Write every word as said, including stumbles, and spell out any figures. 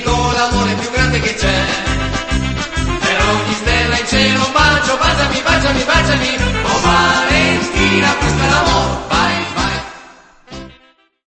dico l'amore più grande che c'è. Per ogni stella in cielo un bacio, baciami, baciami, baciami. Oh Valentina, questo è l'amore.